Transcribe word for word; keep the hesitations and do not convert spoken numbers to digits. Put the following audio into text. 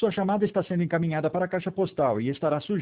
Sua chamada está sendo encaminhada para a caixa postal e estará sujeita